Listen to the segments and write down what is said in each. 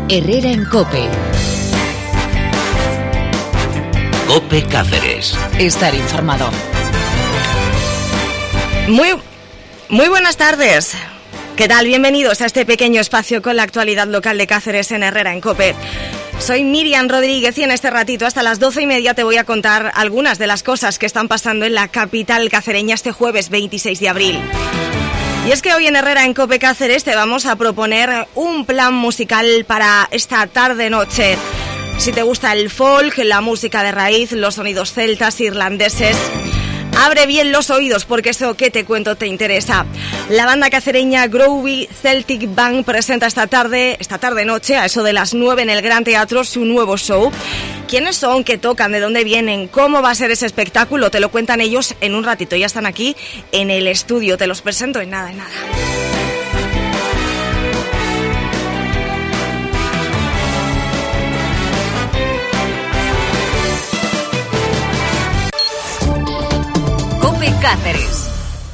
Herrera en COPE. COPE Cáceres. Estar informado. Muy buenas tardes. ¿Qué tal? Bienvenidos a este pequeño espacio con la actualidad local de Cáceres en Herrera en COPE. Soy Miriam Rodríguez y en este ratito hasta las 12:30 te voy a contar algunas de las cosas que están pasando en la capital cacereña este jueves 26 de abril. Y es que hoy en Herrera en COPE Cáceres te vamos a proponer un plan musical para esta tarde-noche. Si te gusta el folk, la música de raíz, los sonidos celtas, irlandeses, abre bien los oídos porque eso que te cuento te interesa. La banda cacereña Groovy Celtic Band presenta esta tarde-noche, a eso de las 9 en el Gran Teatro, su nuevo show. ¿Quiénes son? ¿Qué tocan? ¿De dónde vienen? ¿Cómo va a ser ese espectáculo? Te lo cuentan ellos en un ratito. Ya están aquí en el estudio. Te los presento en nada. COPE Cáceres.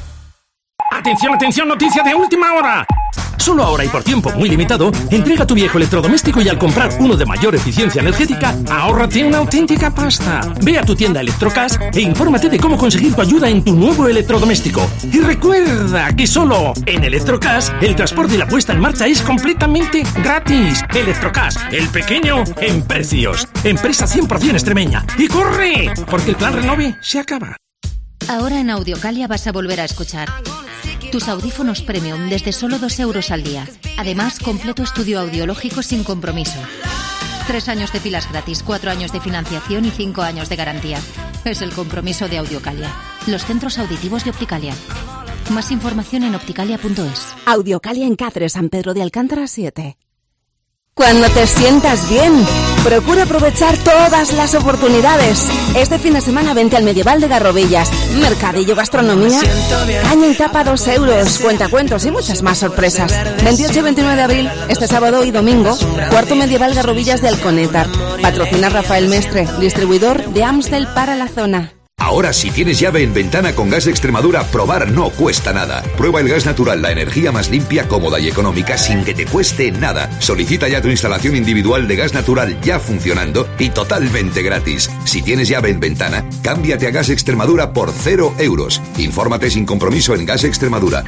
¡Atención, atención! ¡Noticia de última hora! Solo ahora y por tiempo muy limitado, entrega tu viejo electrodoméstico y al comprar uno de mayor eficiencia energética, ahórrate una auténtica pasta. Ve a tu tienda Electrocas e infórmate de cómo conseguir tu ayuda en tu nuevo electrodoméstico. Y recuerda que solo en Electrocas el transporte y la puesta en marcha es completamente gratis. Electrocas, el pequeño en precios. Empresa 100% extremeña. ¡Y corre! Porque el plan Renove se acaba. Ahora en Audiocalia vas a volver a escuchar tus audífonos premium desde solo 2 euros al día. Además, completo estudio audiológico sin compromiso. 3 años de pilas gratis, 4 años de financiación y 5 años de garantía. Es el compromiso de Audiocalia. Los centros auditivos de Opticalia. Más información en opticalia.es. Audiocalia en Cáceres, San Pedro de Alcántara 7. Cuando te sientas bien, procura aprovechar todas las oportunidades. Este fin de semana vente al Medieval de Garrovillas, mercadillo, gastronomía, caña y tapa 2 euros, cuentacuentos y muchas más sorpresas. 28 y 29 de abril, este sábado y domingo, cuarto Medieval Garrovillas de Alconétar. Patrocina Rafael Mestre, distribuidor de Amstel para la zona. Ahora, si tienes llave en ventana con Gas Extremadura, probar no cuesta nada. Prueba el gas natural, la energía más limpia, cómoda y económica sin que te cueste nada. Solicita ya tu instalación individual de gas natural ya funcionando y totalmente gratis. Si tienes llave en ventana, cámbiate a Gas Extremadura por 0 euros. Infórmate sin compromiso en Gas Extremadura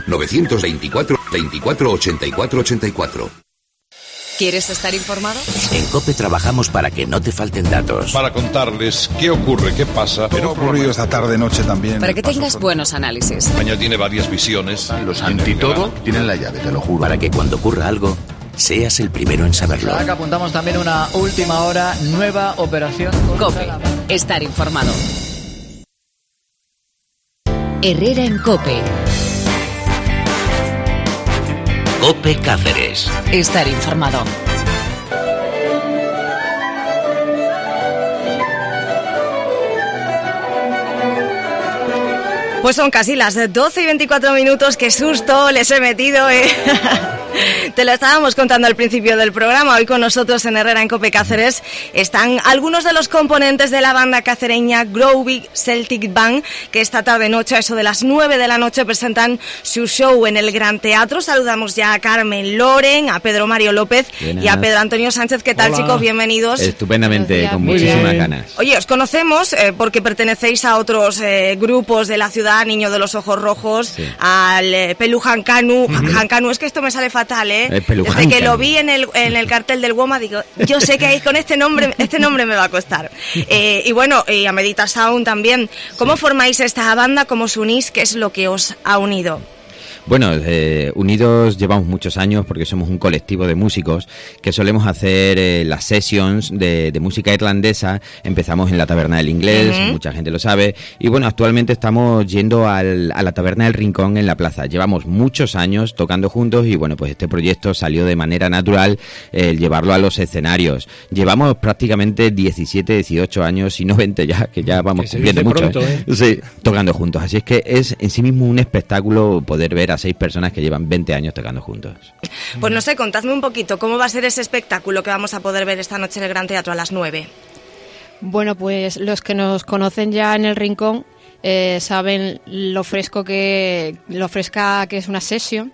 924 24 84 84. ¿Quieres estar informado? En COPE trabajamos para que no te falten datos. Para contarles qué ocurre, qué pasa. Pero ocurrido esta tarde-noche también. Para que tengas buenos análisis. España tiene varias visiones. Los antitodo tienen la llave, te lo juro. Para que cuando ocurra algo, seas el primero en saberlo. Acá apuntamos también una última hora, nueva operación. COPE. Estar informado. Herrera en COPE. COPE Cáceres. Estar informado. Pues son casi las 12 y 24 minutos. ¡Qué susto les he metido! Te lo estábamos contando al principio del programa. Hoy con nosotros en Herrera en COPE Cáceres están algunos de los componentes de la banda cacereña Groovy Celtic Band, que esta tarde-noche, a eso de las 9 de la noche, presentan su show en el Gran Teatro. Saludamos ya a Carmen Loren, a Pedro Mario López. Buenas. Y a Pedro Antonio Sánchez. ¿Qué tal, chicos? Bienvenidos. Estupendamente, con muchísimas ganas. Oye, os conocemos porque pertenecéis a otros grupos de la ciudad, Niño de los Ojos Rojos, sí, al Pelu Hankanu. Hankanu, es que esto me sale fatal, ¿eh? Desde que lo vi en el cartel del WOMA, digo, yo sé que ahí con este nombre me va a costar. Y bueno, y a Medita Sound también. ¿Cómo formáis esta banda? ¿Cómo os unís? ¿Qué es lo que os ha unido? Bueno, unidos llevamos muchos años porque somos un colectivo de músicos que solemos hacer las sessions de música irlandesa. Empezamos en la Taberna del Inglés, mucha gente lo sabe, y bueno, actualmente estamos yendo a la Taberna del Rincón en la plaza. Llevamos muchos años tocando juntos y bueno, pues este proyecto salió de manera natural el llevarlo a los escenarios. Llevamos prácticamente 17, 18 años y no 20 ya, que ya vamos cumpliendo mucho, pronto, sí, tocando juntos. Así es que es en sí mismo un espectáculo poder ver a 6 personas que llevan 20 años tocando juntos. Pues no sé, contadme un poquito, ¿cómo va a ser ese espectáculo que vamos a poder ver esta noche en el Gran Teatro a las 9? Bueno, pues los que nos conocen ya en el Rincón saben lo fresca que es una sesión,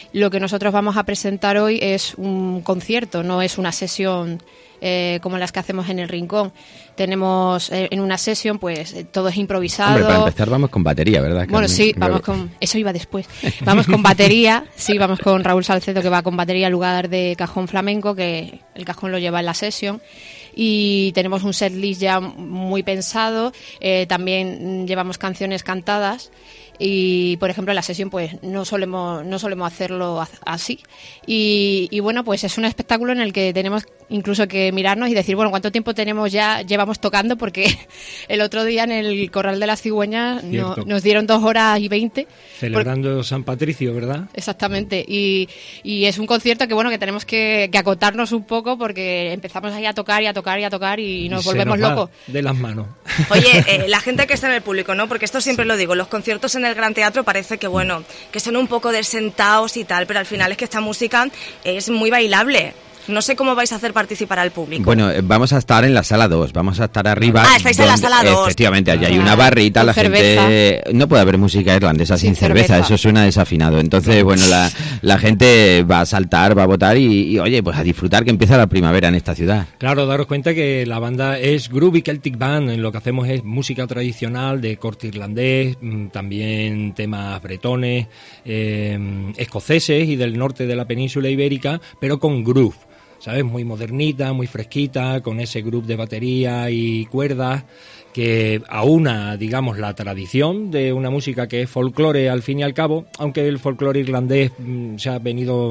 Lo que nosotros vamos a presentar hoy es un concierto, no es una sesión como las que hacemos en el Rincón. Tenemos en una sesión, pues todo es improvisado. Hombre, para empezar vamos con batería, ¿verdad? Bueno, sí, vamos con... Eso iba después. Vamos con batería, sí, vamos con Raúl Salcedo, que va con batería en lugar de cajón flamenco, que el cajón lo lleva en la sesión. Y tenemos un setlist ya muy pensado, también llevamos canciones cantadas. Y, por ejemplo, en la sesión pues no solemos hacerlo así. Y bueno, pues es un espectáculo en el que tenemos incluso que mirarnos y decir, bueno, ¿cuánto tiempo llevamos tocando? Porque el otro día en el Corral de las Cigüeñas nos dieron 2 horas y 20. Celebrando San Patricio, ¿verdad? Exactamente. Y es un concierto que, bueno, que tenemos que acotarnos un poco porque empezamos ahí a tocar y nos volvemos locos. De las manos. Oye, la gente que está en el público, ¿no? Porque esto siempre lo digo, los conciertos en el Gran Teatro parece que, bueno, que son un poco desentados y tal, pero al final es que esta música es muy bailable. No sé cómo vais a hacer participar al público. Bueno, vamos a estar en la sala 2, vamos a estar arriba. Ah, estáis en la sala 2. Efectivamente, allí hay una barrita, la gente... No puede haber música irlandesa sin cerveza, eso suena desafinado. Entonces, bueno, la gente va a saltar, va a votar y, oye, pues a disfrutar que empieza la primavera en esta ciudad. Claro, daros cuenta que la banda es Groovy Celtic Band, en lo que hacemos es música tradicional de corte irlandés, también temas bretones, escoceses y del norte de la península ibérica, pero con groove. ¿Sabes? Muy modernita, muy fresquita, con ese grupo de batería y cuerdas que aúna, digamos, la tradición de una música que es folclore al fin y al cabo, aunque el folclore irlandés se ha venido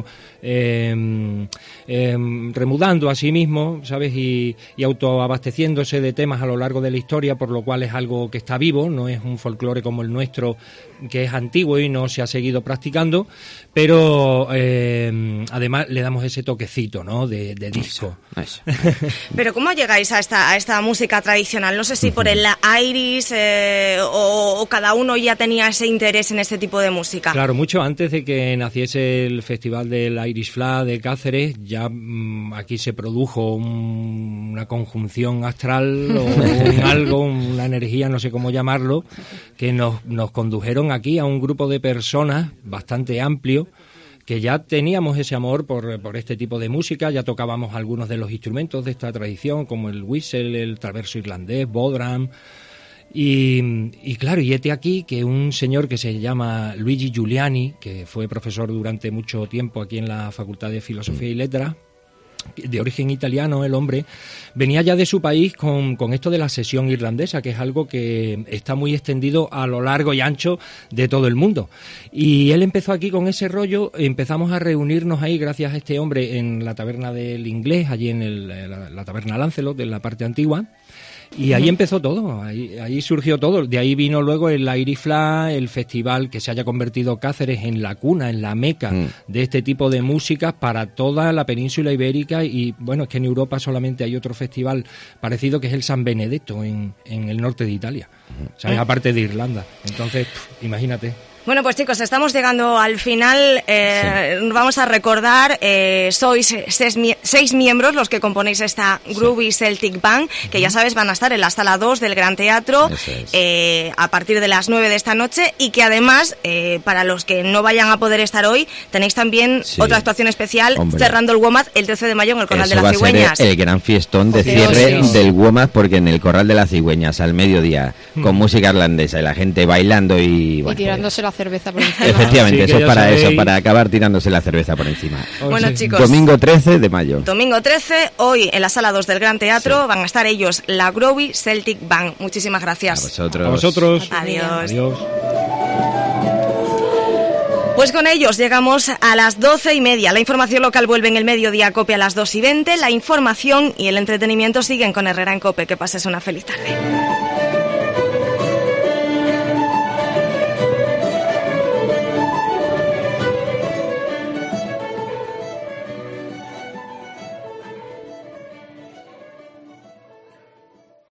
remudando a sí mismo, ¿sabes? Y autoabasteciéndose de temas a lo largo de la historia, por lo cual es algo que está vivo, no es un folclore como el nuestro, que es antiguo y no se ha seguido practicando, pero además le damos ese toquecito, ¿no? De disco. Eso. Pero ¿cómo llegáis a esta música tradicional? No sé si por el Irish o cada uno ya tenía ese interés en este tipo de música. Claro, mucho antes de que naciese el festival del Irish Flag de Cáceres, ya aquí se produjo una conjunción astral o una energía, no sé cómo llamarlo, que nos condujeron aquí a un grupo de personas bastante amplio, que ya teníamos ese amor por este tipo de música, ya tocábamos algunos de los instrumentos de esta tradición, como el whistle, el traverso irlandés, bodhran, y claro, y este aquí que un señor que se llama Luigi Giuliani, que fue profesor durante mucho tiempo aquí en la Facultad de Filosofía y Letras, de origen italiano el hombre, venía ya de su país con esto de la sesión irlandesa, que es algo que está muy extendido a lo largo y ancho de todo el mundo. Y él empezó aquí con ese rollo, empezamos a reunirnos ahí gracias a este hombre en la taberna del Inglés, allí en la taberna Lancelot, de la parte antigua. Y ahí empezó todo, ahí surgió todo. De ahí vino luego el Irish Flag, el festival, que se haya convertido Cáceres en la cuna, en la meca de este tipo de música para toda la península ibérica. Y bueno, es que en Europa solamente hay otro festival parecido, que es el San Benedetto en el norte de Italia, ¿sabes? Aparte de Irlanda. Entonces, imagínate. Bueno, pues chicos, estamos llegando al final. Vamos a recordar, sois 6 miembros los que componéis esta Groovy Celtic Band, que ya sabes van a estar en la sala 2 del Gran Teatro a partir de las 9 de esta noche, y que además, para los que no vayan a poder estar hoy, tenéis también otra actuación especial, cerrando el WOMAD el 13 de mayo en el Corral de las Cigüeñas. Va a ser el gran fiestón de cierre del WOMAD, porque en el Corral de las Cigüeñas, al mediodía, con música irlandesa y la gente bailando y tirándose la cerveza por encima. Efectivamente, eso es para acabar tirándose la cerveza por encima. Bueno, chicos, domingo 13 de mayo. Domingo 13, hoy en la sala 2 del Gran Teatro van a estar ellos, la Groovy Celtic Band. Muchísimas gracias. A vosotros. Adiós. Pues con ellos llegamos a las 12:30. La información local vuelve en el mediodía COPE a las 2:20. La información y el entretenimiento siguen con Herrera en COPE. Que pases una feliz tarde.